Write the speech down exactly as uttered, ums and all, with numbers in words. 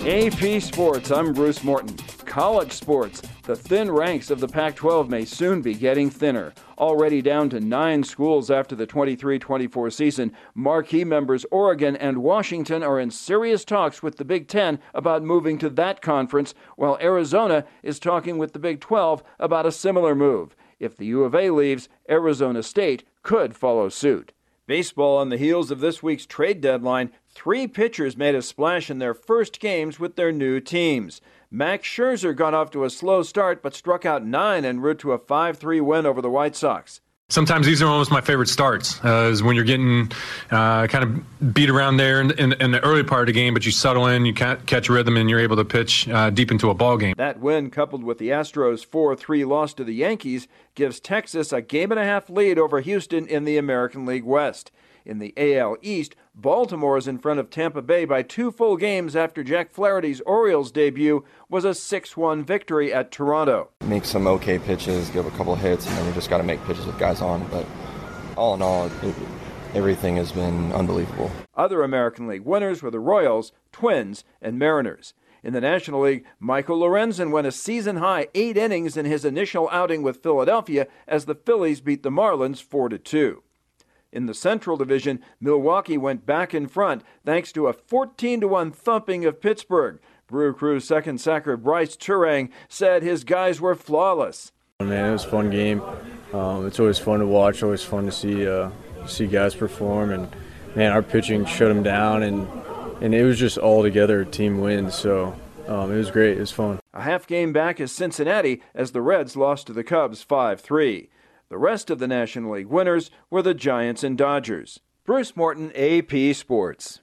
A P Sports, I'm Bruce Morton. College sports. The thin ranks of the Pac twelve may soon be getting thinner. Already down to nine schools after the twenty-three twenty-four season, marquee members Oregon and Washington are in serious talks with the Big Ten about moving to that conference, while Arizona is talking with the Big twelve about a similar move. If the U of A leaves, Arizona State could follow suit. Baseball on the heels of this week's trade deadline, three pitchers made a splash in their first games with their new teams. Max Scherzer got off to a slow start but struck out nine en route to a five three win over the White Sox. Sometimes these are almost my favorite starts, uh, is when you're getting uh, kind of beat around there in, in, in the early part of the game, but you settle in, you can't catch rhythm, and you're able to pitch uh, deep into a ball game. That win, coupled with the Astros' four three loss to the Yankees, gives Texas a game and a half lead over Houston in the American League West. In the A L East, Baltimore is in front of Tampa Bay by two full games after Jack Flaherty's Orioles debut was a six one victory at Toronto. Make some okay pitches, give a couple of hits, and then you just got to make pitches with guys on. But all in all, it, everything has been unbelievable. Other American League winners were the Royals, Twins, and Mariners. In the National League, Michael Lorenzen went a season-high eight innings in his initial outing with Philadelphia as the Phillies beat the Marlins four to two. In the Central Division, Milwaukee went back in front thanks to a fourteen to one thumping of Pittsburgh. Brew Crew's second sacker Bryce Turang said his guys were flawless. Man, it was a fun game. Um, it's always fun to watch, always fun to see uh, see guys perform. And, man, our pitching shut them down, and, and it was just all together a team win. So um, it was great. It was fun. A half game back is Cincinnati as the Reds lost to the Cubs five three. The rest of the National League winners were the Giants and Dodgers. Bruce Morton, A P Sports.